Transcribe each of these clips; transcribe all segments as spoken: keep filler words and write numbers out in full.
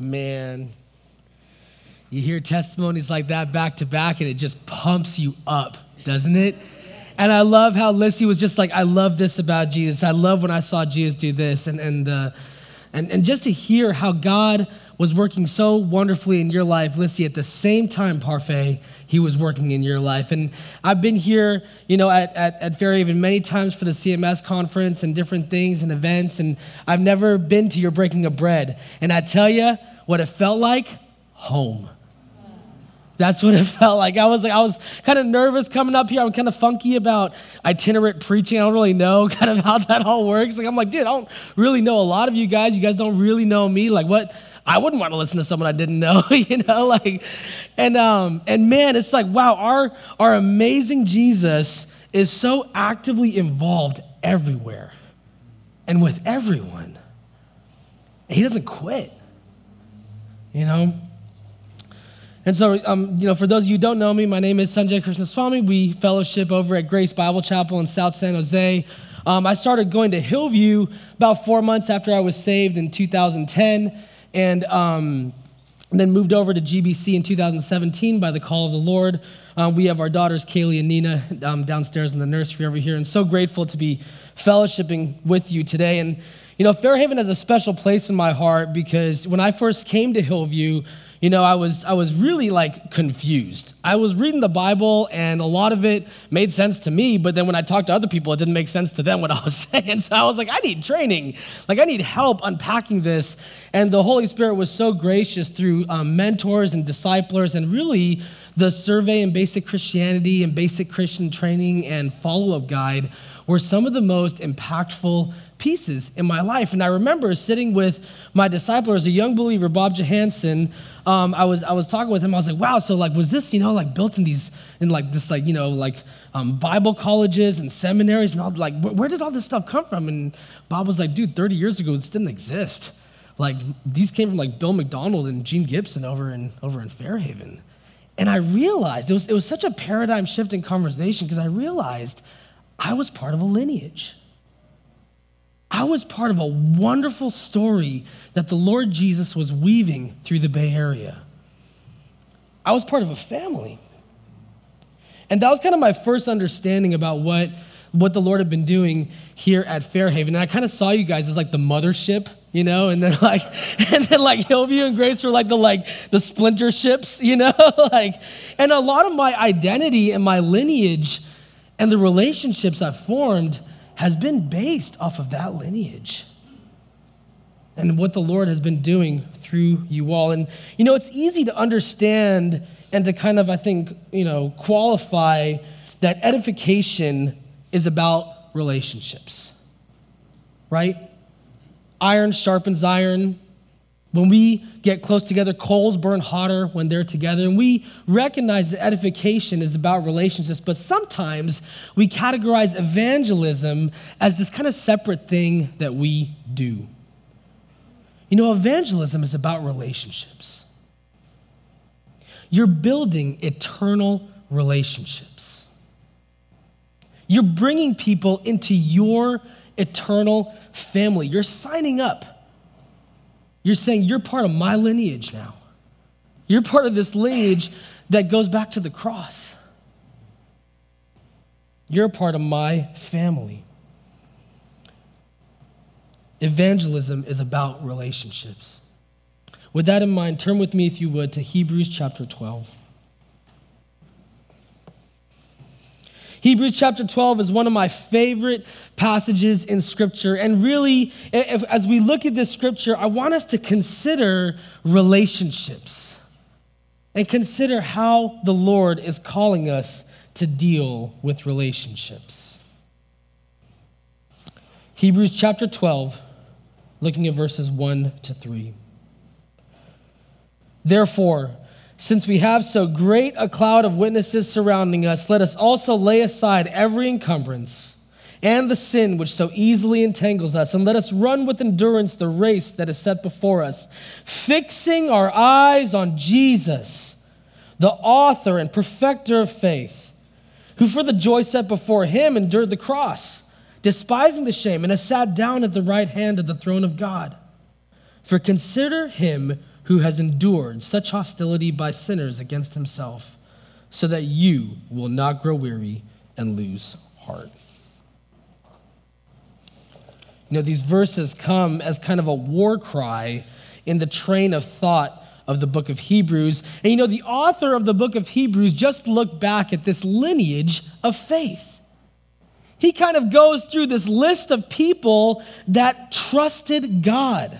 Man, you hear testimonies like that back to back and it just pumps you up, doesn't it? And I love how Lissy was just like, I love this about Jesus. I love when I saw Jesus do this. And and uh, and, and just to hear how God was working so wonderfully in your life, Lissy, at the same time, Parfait, he was working in your life. And I've been here, you know, at, at, at Fairhaven many times for the C M S conference and different things and events, and I've never been to your breaking of bread. And I tell you what it felt like, home. That's what it felt like. I was like, I was kind of nervous coming up here. I'm kind of funky about itinerant preaching. I don't really know kind of how that all works. Like, I'm like, dude, I don't really know a lot of you guys. You guys don't really know me. Like, what? I wouldn't want to listen to someone I didn't know, you know, like, and um, and man, it's like, wow, our our amazing Jesus is so actively involved everywhere and with everyone. And he doesn't quit, you know. And so, um, you know, for those of you who don't know me, my name is Sanjay Krishnaswamy. We fellowship over at Grace Bible Chapel in South San Jose. Um, I started going to Hillview about four months after I was saved in two thousand ten, and, um, and then moved over to G B C in two thousand seventeen by the call of the Lord. Um, we have our daughters, Kaylee and Nina, um, downstairs in the nursery over here, and so grateful to be fellowshipping with you today. And, you know, Fairhaven has a special place in my heart because when I first came to Hillview, you know, I was I was really, like, confused. I was reading the Bible, and a lot of it made sense to me, but then when I talked to other people, it didn't make sense to them what I was saying. So I was like, I need training. Like, I need help unpacking this. And the Holy Spirit was so gracious through um, mentors and disciplers, and really the Survey in Basic Christianity and Basic Christian Training and Follow-Up Guide were some of the most impactful pieces in my life. And I remember sitting with my discipler as a young believer, Bob Johansson. Um, I was I was talking with him. I was like, wow, so like, was this, you know, like built in these, in like this, like, you know, like um, Bible colleges and seminaries and all, like, wh- where did all this stuff come from? And Bob was like, dude, thirty years ago, this didn't exist. Like, these came from like Bill McDonald and Gene Gibson over in over in Fairhaven. And I realized it was it was such a paradigm shifting conversation because I realized I was part of a lineage. I was part of a wonderful story that the Lord Jesus was weaving through the Bay Area. I was part of a family. And that was kind of my first understanding about what, what the Lord had been doing here at Fairhaven. And I kind of saw you guys as like the mothership, you know, and then like, and then like Hillview and Grace were like the like the splinter ships, you know, like, and a lot of my identity and my lineage and the relationships I've formed has been based off of that lineage and what the Lord has been doing through you all. And, you know, it's easy to understand and to kind of, I think, you know, qualify that edification is about relationships, right? Iron sharpens iron. When we get close together, coals burn hotter when they're together. And we recognize that edification is about relationships, but sometimes we categorize evangelism as this kind of separate thing that we do. You know, evangelism is about relationships. You're building eternal relationships. You're bringing people into your eternal family. You're signing up. You're saying, you're part of my lineage now. You're part of this lineage that goes back to the cross. You're a part of my family. Evangelism is about relationships. With that in mind, turn with me, if you would, to Hebrews chapter twelve. Hebrews chapter twelve is one of my favorite passages in Scripture. And really, if, as we look at this Scripture, I want us to consider relationships and consider how the Lord is calling us to deal with relationships. Hebrews chapter twelve, looking at verses one to three. Therefore, since we have so great a cloud of witnesses surrounding us, let us also lay aside every encumbrance and the sin which so easily entangles us, and let us run with endurance the race that is set before us, fixing our eyes on Jesus, the author and perfecter of faith, who for the joy set before him endured the cross, despising the shame, and has sat down at the right hand of the throne of God. For consider him who has endured such hostility by sinners against himself, so that you will not grow weary and lose heart. You know, these verses come as kind of a war cry in the train of thought of the book of Hebrews. And you know, the author of the book of Hebrews just looked back at this lineage of faith. He kind of goes through this list of people that trusted God.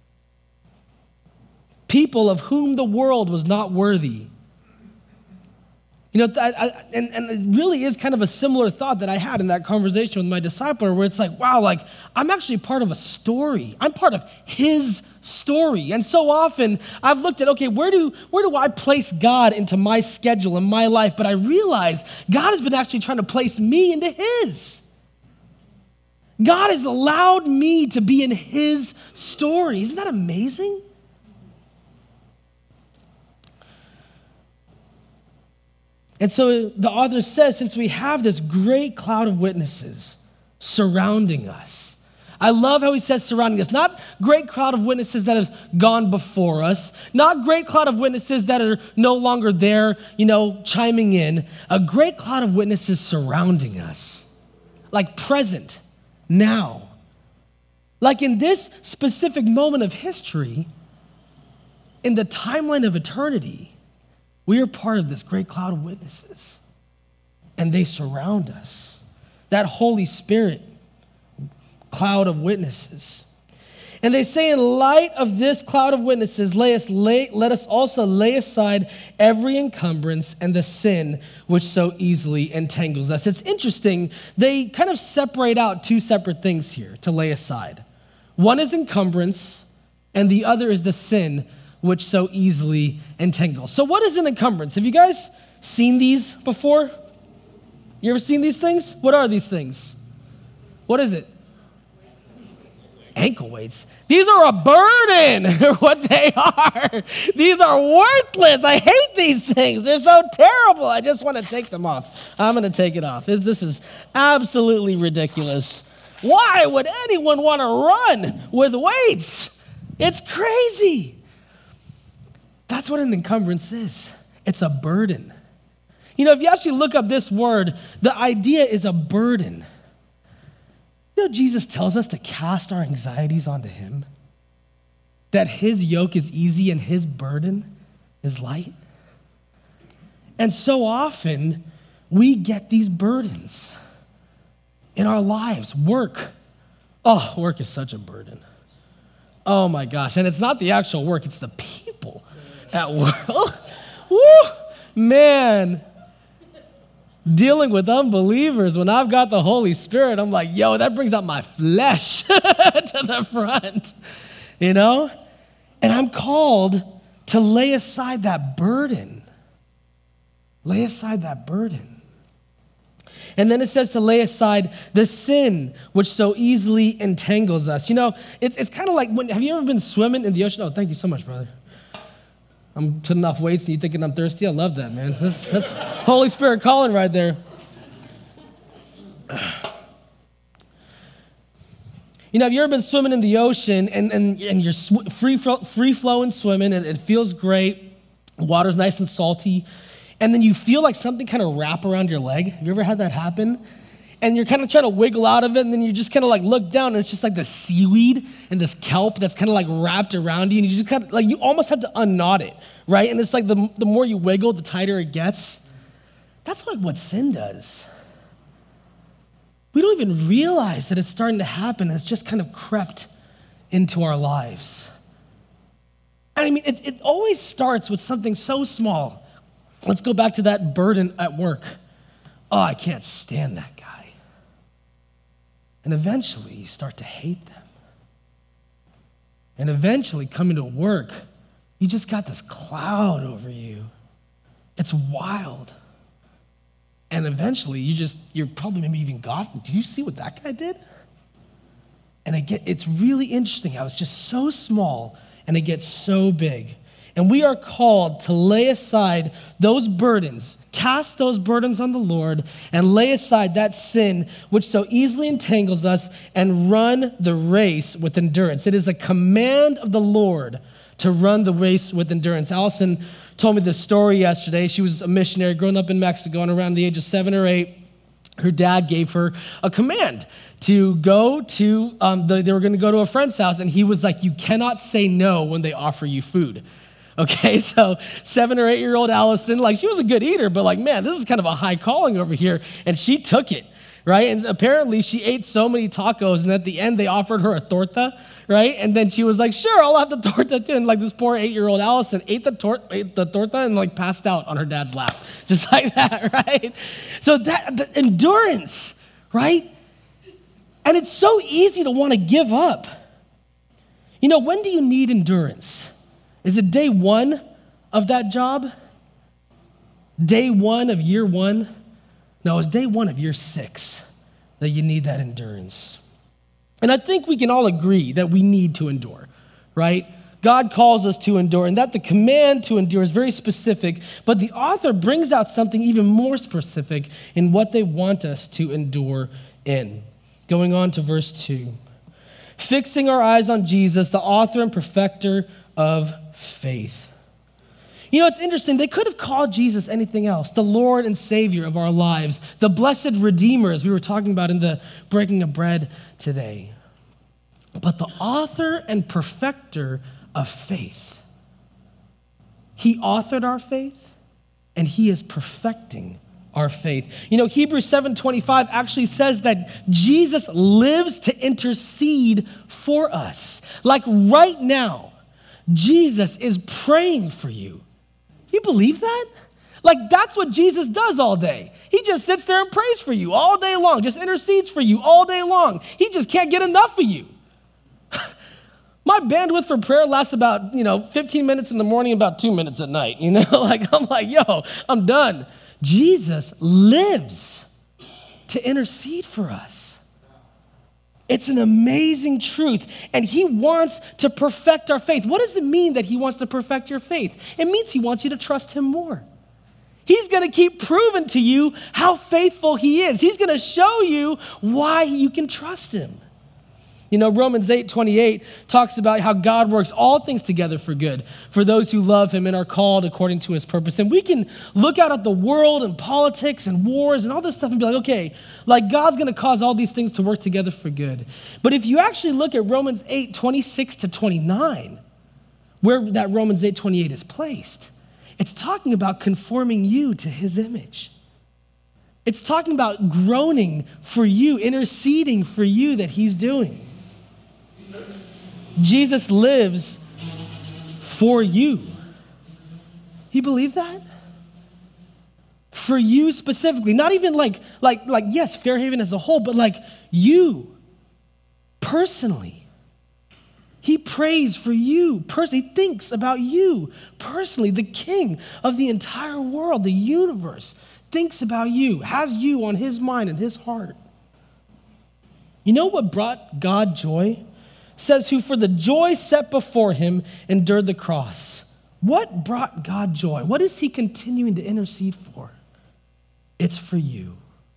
People of whom the world was not worthy. You know, I, I, and, and it really is kind of a similar thought that I had in that conversation with my discipler, where it's like, wow, like, I'm actually part of a story. I'm part of his story. And so often I've looked at, okay, where do, where do I place God into my schedule and my life? But I realize God has been actually trying to place me into his. God has allowed me to be in his story. Isn't that amazing? And so the author says, since we have this great cloud of witnesses surrounding us, I love how he says surrounding us, not great cloud of witnesses that have gone before us, not great cloud of witnesses that are no longer there, you know, chiming in, a great cloud of witnesses surrounding us, like present, now. Like in this specific moment of history, in the timeline of eternity, we are part of this great cloud of witnesses, and they surround us. That Holy Spirit cloud of witnesses. And they say, in light of this cloud of witnesses, lay us lay, let us also lay aside every encumbrance and the sin which so easily entangles us. It's interesting. They kind of separate out two separate things here to lay aside. One is encumbrance, and the other is the sin which so easily entangles. So what is an encumbrance? Have you guys seen these before? You ever seen these things? What are these things? What is it? Ankle weights. These are a burden, what they are. These are worthless. I hate these things. They're so terrible. I just want to take them off. I'm going to take it off. This is absolutely ridiculous. Why would anyone want to run with weights? It's crazy. That's what an encumbrance is. It's a burden. You know, if you actually look up this word, the idea is a burden. You know, Jesus tells us to cast our anxieties onto him, that his yoke is easy and his burden is light. And so often, we get these burdens in our lives. Work. Oh, work is such a burden. Oh my gosh. And it's not the actual work, it's the people at work. Woo, man. Dealing with unbelievers, when I've got the Holy Spirit, I'm like, yo, that brings out my flesh to the front, you know? And I'm called to lay aside that burden. Lay aside that burden. And then it says to lay aside the sin which so easily entangles us. You know, it, it's kind of like, when, have you ever been swimming in the ocean? Oh, thank you so much, brother. I'm putting off weights and you thinking I'm thirsty? I love that, man. That's, that's Holy Spirit calling right there. You know, have you ever been swimming in the ocean and, and, and you're sw- free, free flowing swimming and it feels great, water's nice and salty, and then you feel like something kind of wrap around your leg? Have you ever had that happen? And you're kind of trying to wiggle out of it, and then you just kind of like look down, and it's just like the seaweed and this kelp that's kind of like wrapped around you, and you just kind of like, you almost have to unknot it, right? And it's like the, the more you wiggle, the tighter it gets. That's like what sin does. We don't even realize that it's starting to happen. It's just kind of crept into our lives. And I mean, it, it always starts with something so small. Let's go back to that burden at work. Oh, I can't stand that guy. And eventually, you start to hate them. And eventually, coming to work, you just got this cloud over you. It's wild. And eventually, you just, you're probably maybe even gossiping. Do you see what that guy did? And it get, it's really interesting how it's just so small, and it gets so big. And we are called to lay aside those burdens, cast those burdens on the Lord, and lay aside that sin which so easily entangles us, and run the race with endurance. It is a command of the Lord to run the race with endurance. Allison told me this story yesterday. She was a missionary growing up in Mexico, and around the age of seven or eight, her dad gave her a command to go to, um, the, they were going to go to a friend's house, and he was like, you cannot say no when they offer you food. Okay, so seven or eight-year-old Allison, like she was a good eater, but like, man, this is kind of a high calling over here, and she took it, right? And apparently she ate so many tacos, and at the end they offered her a torta, right? And then she was like, sure, I'll have the torta too. And like this poor eight-year-old Allison ate the, tor- ate the torta and like passed out on her dad's lap, just like that, right? So that the endurance, right? And it's so easy to want to give up. You know, when do you need endurance? Is it day one of that job? Day one of year one? No, it's day one of year six that you need that endurance. And I think we can all agree that we need to endure, right? God calls us to endure, and that the command to endure is very specific, but the author brings out something even more specific in what they want us to endure in. Going on to verse two. Fixing our eyes on Jesus, the author and perfecter of faith. You know, it's interesting. They could have called Jesus anything else, the Lord and Savior of our lives, the blessed Redeemer, as we were talking about in the breaking of bread today. But the author and perfecter of faith. He authored our faith, and he is perfecting our faith. You know, Hebrews seven twenty-five actually says that Jesus lives to intercede for us. Like right now, Jesus is praying for you. You believe that? Like that's what Jesus does all day. He just sits there and prays for you all day long, just intercedes for you all day long. He just can't get enough of you. My bandwidth for prayer lasts about, you know, fifteen minutes in the morning, about two minutes at night. You know, like I'm like, yo, I'm done. Jesus lives to intercede for us. It's an amazing truth, and he wants to perfect our faith. What does it mean that he wants to perfect your faith? It means he wants you to trust him more. He's going to keep proving to you how faithful he is. He's going to show you why you can trust him. You know, Romans eight twenty-eight talks about how God works all things together for good for those who love him and are called according to his purpose. And we can look out at the world and politics and wars and all this stuff and be like, okay, like God's going to cause all these things to work together for good. But if you actually look at Romans eight twenty-six to twenty-nine, where that Romans eight twenty-eight is placed, it's talking about conforming you to his image. It's talking about groaning for you, interceding for you that he's doing. Jesus lives for you. You believe that? For you specifically. Not even like, like, like, yes, Fairhaven as a whole, but like you personally. He prays for you personally. He thinks about you personally. The king of the entire world, the universe, thinks about you, has you on his mind and his heart. You know what brought God joy? Says who for the joy set before him endured the cross. What brought God joy? What is he continuing to intercede for? It's for you.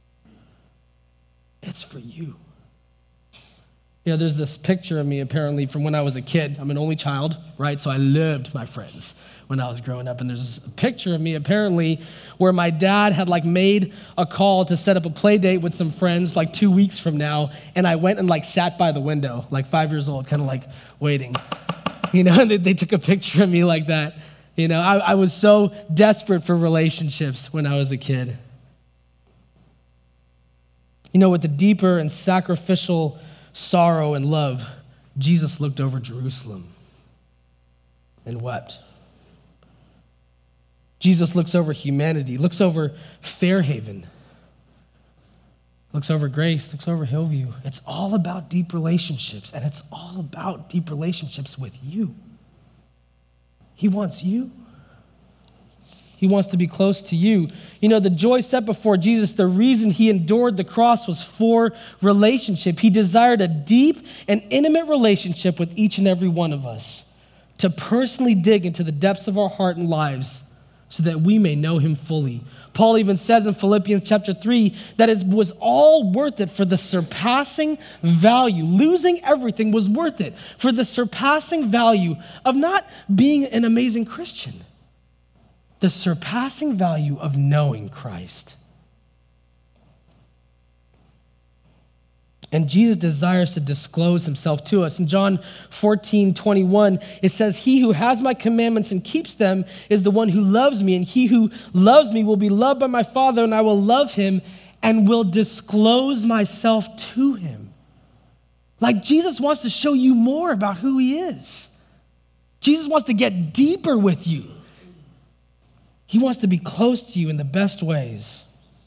It's for you. You know, there's this picture of me apparently from when I was a kid. I'm an only child, right? So I loved my friends when I was growing up. And there's a picture of me apparently where my dad had like made a call to set up a play date with some friends like two weeks from now. And I went and like sat by the window, like five years old, kind of like waiting. You know, and they, they took a picture of me like that. You know, I, I was so desperate for relationships when I was a kid. You know, with the deeper and sacrificial sorrow and love, Jesus looked over Jerusalem and wept. Jesus looks over humanity, looks over Fairhaven, looks over Grace, looks over Hillview. It's all about deep relationships, and it's all about deep relationships with you. He wants you. He wants to be close to you. You know, the joy set before Jesus, the reason he endured the cross was for relationship. He desired a deep and intimate relationship with each and every one of us, to personally dig into the depths of our heart and lives so that we may know him fully. Paul even says in Philippians chapter three that it was all worth it for the surpassing value. Losing everything was worth it for the surpassing value of not being an amazing Christian. The surpassing value of knowing Christ. And Jesus desires to disclose himself to us. In John fourteen twenty-one, it says, he who has my commandments and keeps them is the one who loves me, and he who loves me will be loved by my Father, and I will love him and will disclose myself to him. Like Jesus wants to show you more about who he is. Jesus wants to get deeper with you. He wants to be close to you in the best ways.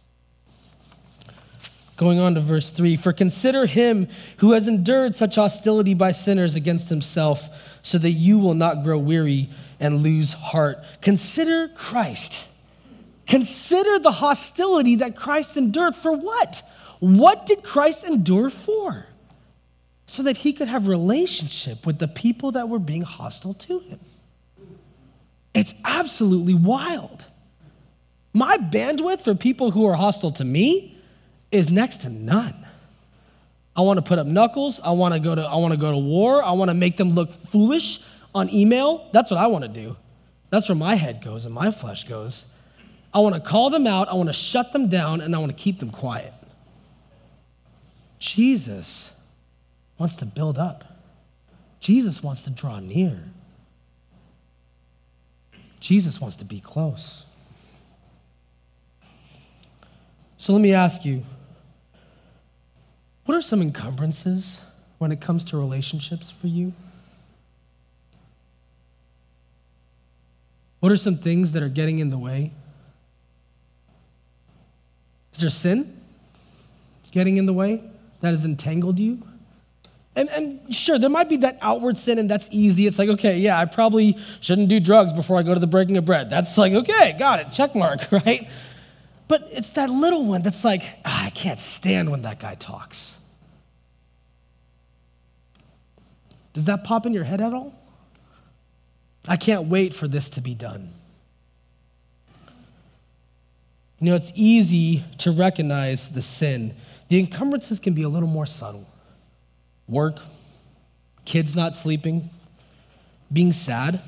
Going on to verse three, for consider him who has endured such hostility by sinners against himself, so that you will not grow weary and lose heart. Consider Christ. Consider the hostility that Christ endured. For what? What did Christ endure for? So that he could have relationship with the people that were being hostile to him. It's absolutely wild. My bandwidth for people who are hostile to me is next to none. I want to put up knuckles. I want to go to I want to go to war. I want to make them look foolish on email. That's what I want to do. That's where my head goes and my flesh goes. I want to call them out. I want to shut them down, and I want to keep them quiet. Jesus wants to build up. Jesus wants to draw near. Jesus wants to be close. So let me ask you, what are some encumbrances when it comes to relationships for you? What are some things that are getting in the way? Is there sin getting in the way that has entangled you? And, and sure, there might be that outward sin, and that's easy. It's like, okay, yeah, I probably shouldn't do drugs before I go to the breaking of bread. That's like, okay, got it, check mark, right? But it's that little one that's like, ah, I can't stand when that guy talks. Does that pop in your head at all? I can't wait for this to be done. You know, it's easy to recognize the sin. The encumbrances can be a little more subtle. Work, kids not sleeping, being sad,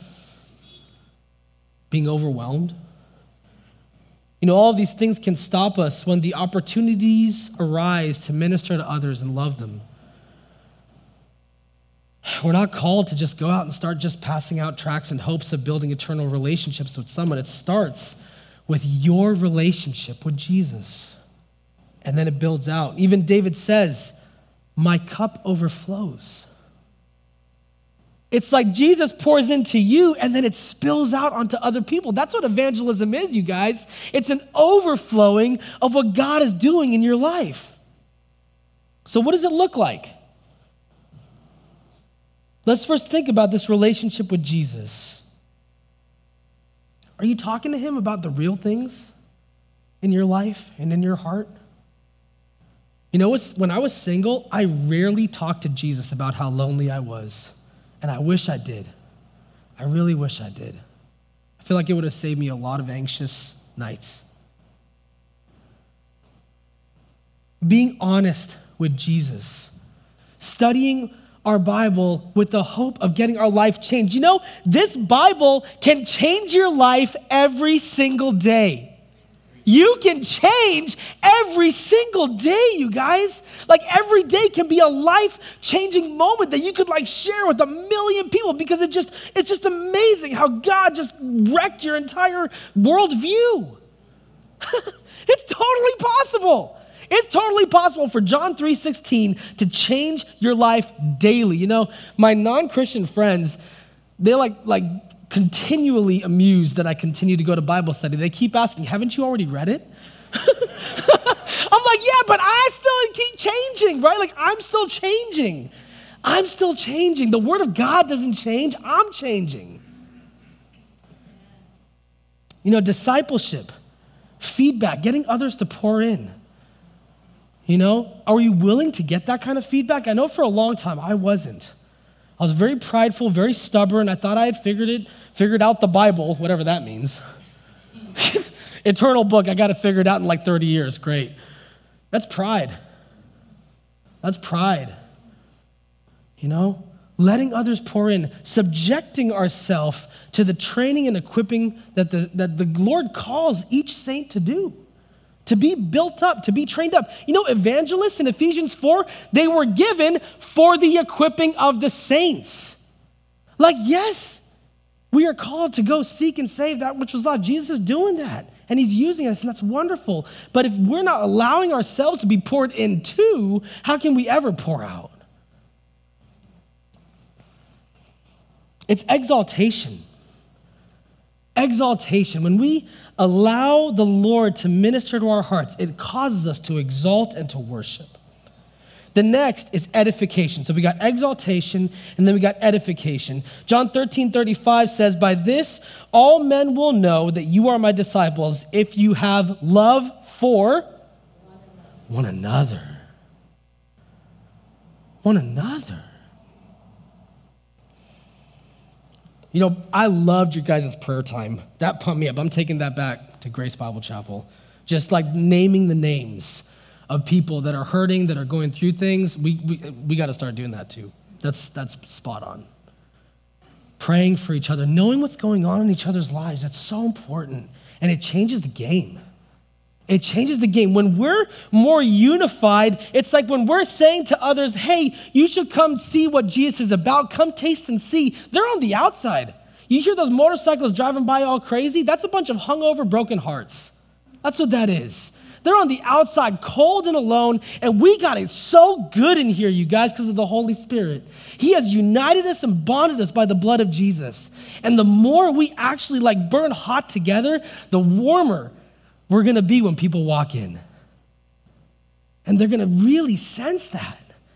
being overwhelmed. You know, all of these things can stop us when the opportunities arise to minister to others and love them. We're not called to just go out and start just passing out tracts in hopes of building eternal relationships with someone. It starts with your relationship with Jesus. And then it builds out. Even David says, my cup overflows. It's like Jesus pours into you and then it spills out onto other people. That's what evangelism is, you guys. It's an overflowing of what God is doing in your life. So what does it look like? Let's first think about this relationship with Jesus. Are you talking to him about the real things in your life and in your heart? You know, when I was single, I rarely talked to Jesus about how lonely I was. And I wish I did. I really wish I did. I feel like it would have saved me a lot of anxious nights. Being honest with Jesus. Studying our Bible with the hope of getting our life changed. You know, this Bible can change your life every single day. You can change every single day, you guys. Like every day can be a life-changing moment that you could like share with a million people because it just it's just amazing how God just wrecked your entire worldview. It's totally possible. It's totally possible for John three sixteen to change your life daily. You know, my non-Christian friends, they're like like continually amused that I continue to go to Bible study. They keep asking, haven't you already read it? I'm like, yeah, but I still keep changing, right? Like I'm still changing. I'm still changing. The Word of God doesn't change. I'm changing. You know, discipleship, feedback, getting others to pour in. You know, are you willing to get that kind of feedback? I know for a long time I wasn't. I was very prideful, very stubborn. I thought I had figured it, figured out the Bible, whatever that means. Eternal book, I got to figure it out in like thirty years. Great. That's pride. That's pride. You know? Letting others pour in, subjecting ourselves to the training and equipping that the, that the Lord calls each saint to do, to be built up, to be trained up. You know, evangelists in Ephesians four, they were given for the equipping of the saints. Like, yes, we are called to go seek and save that which was lost. Jesus is doing that, and he's using us, and that's wonderful. But if we're not allowing ourselves to be poured into, how can we ever pour out? It's exaltation. Exaltation. When we allow the Lord to minister to our hearts, it causes us to exalt and to worship. The next is edification. So we got exaltation, and then we got edification. John thirteen thirty-five says, "By this all men will know that you are my disciples if you have love for one another." One another. You know, I loved your guys' prayer time. That pumped me up. I'm taking that back to Grace Bible Chapel. Just like naming the names of people that are hurting, that are going through things. We we, we got to start doing that too. That's that's spot on. Praying for each other, knowing what's going on in each other's lives. That's so important. And it changes the game. It changes the game. When we're more unified, it's like when we're saying to others, hey, you should come see what Jesus is about. Come taste and see. They're on the outside. You hear those motorcycles driving by all crazy? That's a bunch of hungover, broken hearts. That's what that is. They're on the outside, cold and alone, and we got it so good in here, you guys, because of the Holy Spirit. He has united us and bonded us by the blood of Jesus. And the more we actually like burn hot together, the warmer we're going to be when people walk in. And they're going to really sense that.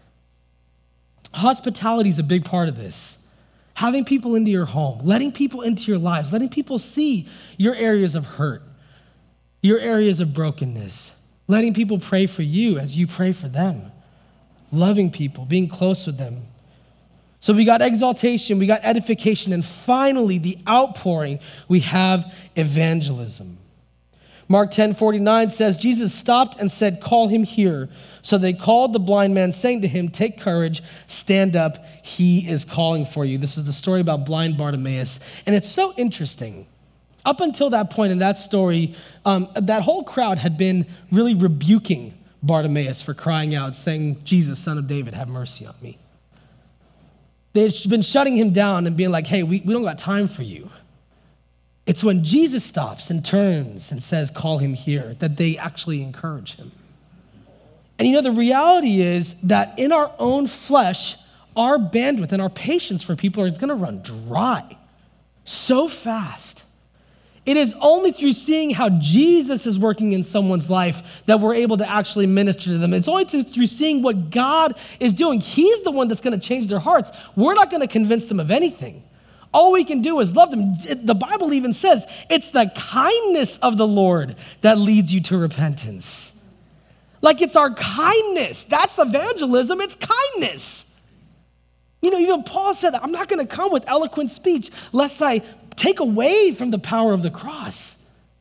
Hospitality is a big part of this. Having people into your home, letting people into your lives, letting people see your areas of hurt, your areas of brokenness, letting people pray for you as you pray for them, loving people, being close with them. So we got exaltation, we got edification, and finally the outpouring, we have evangelism. Mark ten forty-nine says, Jesus stopped and said, call him here. So they called the blind man, saying to him, take courage, stand up, he is calling for you. This is the story about blind Bartimaeus. And it's so interesting. Up until that point in that story, um, that whole crowd had been really rebuking Bartimaeus for crying out, saying, Jesus, son of David, have mercy on me. They had been shutting him down and being like, hey, we, we don't got time for you. It's when Jesus stops and turns and says, call him here, that they actually encourage him. And you know, the reality is that in our own flesh, our bandwidth and our patience for people is going to run dry so fast. It is only through seeing how Jesus is working in someone's life that we're able to actually minister to them. It's only through seeing what God is doing. He's the one that's going to change their hearts. We're not going to convince them of anything. All we can do is love them. The Bible even says it's the kindness of the Lord that leads you to repentance. Like it's our kindness. That's evangelism. It's kindness. You know, even Paul said, I'm not going to come with eloquent speech lest I take away from the power of the cross.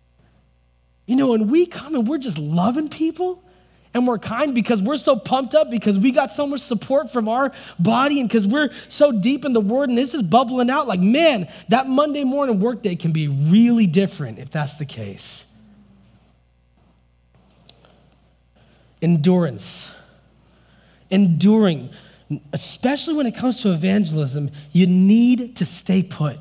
You know, when we come and we're just loving people and we're kind because we're so pumped up because we got so much support from our body and because we're so deep in the word and this is bubbling out, like, man, that Monday morning workday can be really different if that's the case. Endurance. Enduring. Especially when it comes to evangelism, you need to stay put.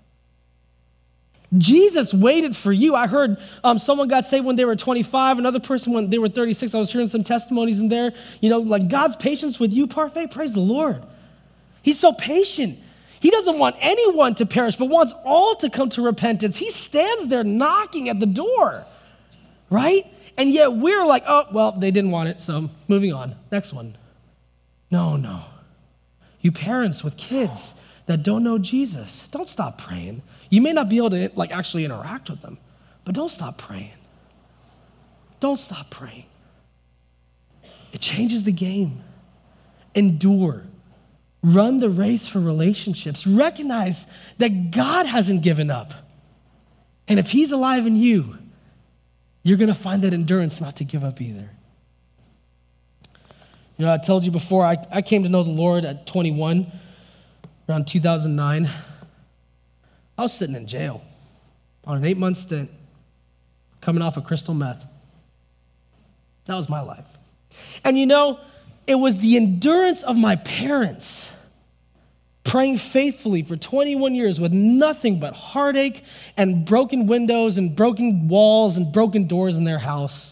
Jesus waited for you. I heard um, someone got saved when they were twenty-five, another person when they were thirty-six. I was hearing some testimonies in there. You know, like God's patience with you, Parfait, praise the Lord. He's so patient. He doesn't want anyone to perish, but wants all to come to repentance. He stands there knocking at the door, right? And yet we're like, oh, well, they didn't want it, so moving on. Next one. No, no. You parents with kids that don't know Jesus, don't stop praying. You may not be able to like actually interact with them, but don't stop praying. Don't stop praying. It changes the game. Endure. Run the race for relationships. Recognize that God hasn't given up. And if he's alive in you, you're going to find that endurance not to give up either. You know, I told you before, I, I came to know the Lord at twenty-one, around two thousand nine. I was sitting in jail on an eight-month stint, coming off of crystal meth. That was my life. And you know, it was the endurance of my parents praying faithfully for twenty-one years with nothing but heartache and broken windows and broken walls and broken doors in their house.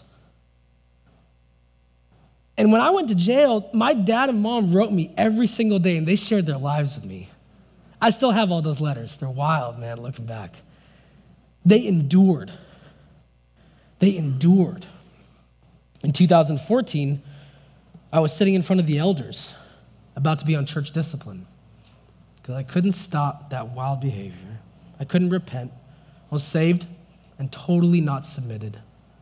And when I went to jail, my dad and mom wrote me every single day, and they shared their lives with me. I still have all those letters. They're wild, man, looking back. They endured. They endured. In two thousand fourteen, I was sitting in front of the elders, about to be on church discipline, because I couldn't stop that wild behavior. I couldn't repent. I was saved and totally not submitted.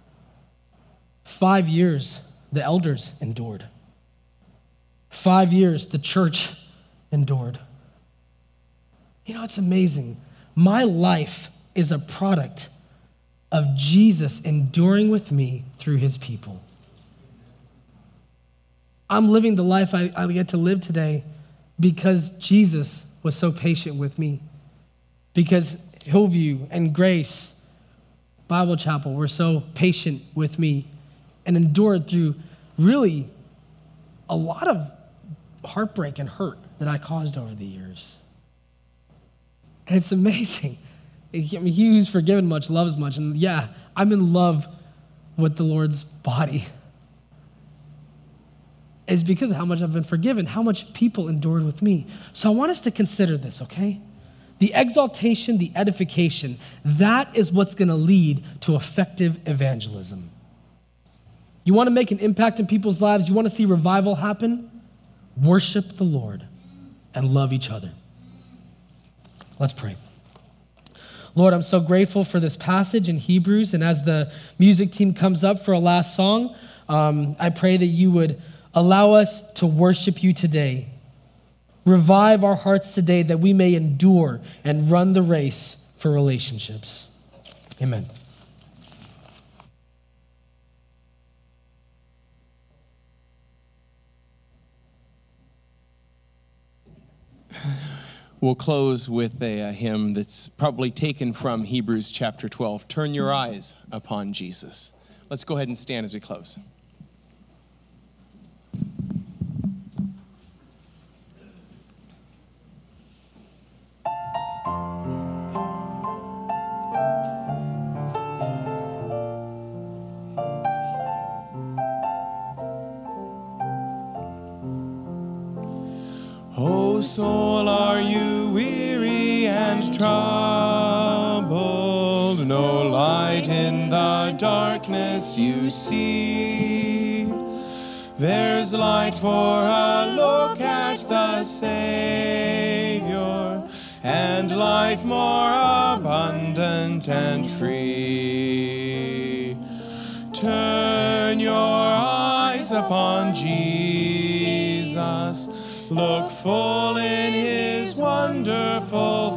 Five years, the elders endured. Five years, the church endured. You know, it's amazing. My life is a product of Jesus enduring with me through his people. I'm living the life I, I get to live today because Jesus was so patient with me. Because Hillview and Grace Bible Chapel were so patient with me and endured through really a lot of heartbreak and hurt that I caused over the years. And it's amazing. I mean, he who's forgiven much loves much. And yeah, I'm in love with the Lord's body. It's because of how much I've been forgiven, how much people endured with me. So I want us to consider this, okay? The exaltation, the edification, that is what's going to lead to effective evangelism. You want to make an impact in people's lives? You want to see revival happen? Worship the Lord and love each other. Let's pray. Lord, I'm so grateful for this passage in Hebrews, and as the music team comes up for a last song, um, I pray that you would allow us to worship you today. Revive our hearts today that we may endure and run the race for relationships. Amen. We'll close with a, a hymn that's probably taken from Hebrews chapter twelve. Turn your eyes upon Jesus. Let's go ahead and stand as we close. O soul, are you weary and troubled? No light in the darkness you see. There's light for a look at the Savior, and life more abundant and free. Turn your eyes upon Jesus. Look full in his wonderful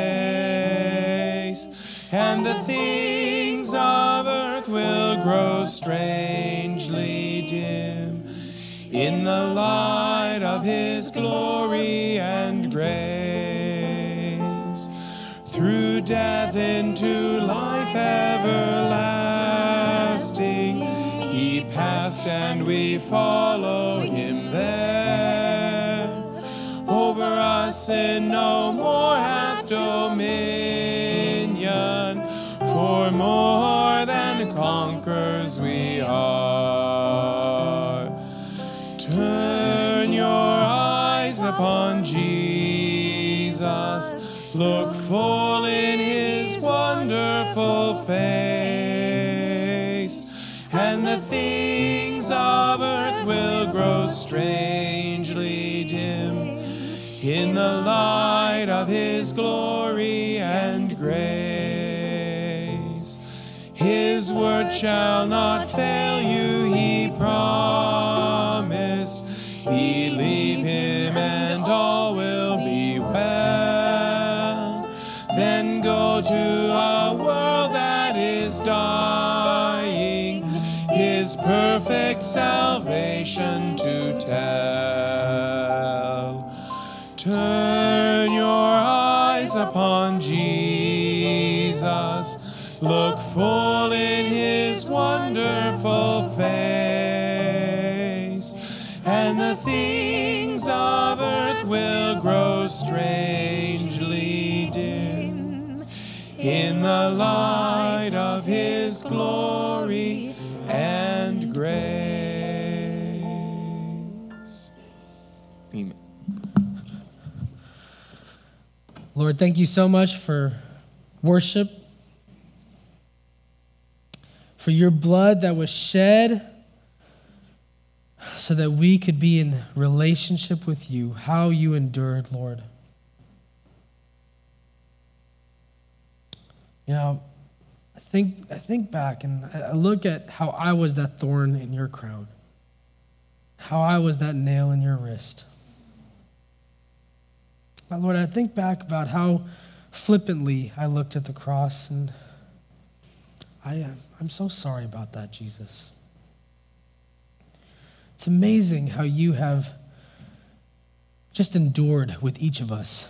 face, and the things of earth will grow strangely dim in the light of his glory and grace. Through death into life everlasting, he passed and we follow him there. Over us sin no more hath dominion, for more than conquerors we are. Turn your eyes upon Jesus, look full in his wonderful face, and the things of earth will grow strangely dim in the light of his glory and grace. His word shall not fail you, he promised. Believe him and all will be well. Then go to a world his perfect salvation to tell. Turn your eyes upon Jesus, look full in his wonderful face, and the things of earth will grow strangely dim in the light of his glory and grace. Amen. Lord, thank you so much for worship, for your blood that was shed so that we could be in relationship with you, how you endured, Lord. You know, I think I think back and I look at how I was that thorn in your crown, how I was that nail in your wrist. My Lord, I think back about how flippantly I looked at the cross, and I, I'm so sorry about that, Jesus. It's amazing how you have just endured with each of us.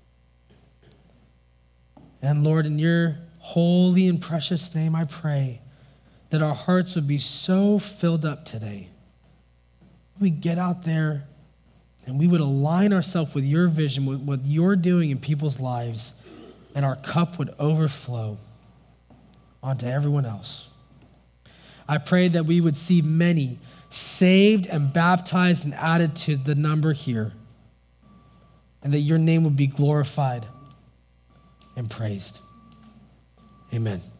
And Lord, in your holy and precious name, I pray that our hearts would be so filled up today. We get out there and we would align ourselves with your vision, with what you're doing in people's lives, and our cup would overflow onto everyone else. I pray that we would see many saved and baptized and added to the number here, and that your name would be glorified and praised. Amen.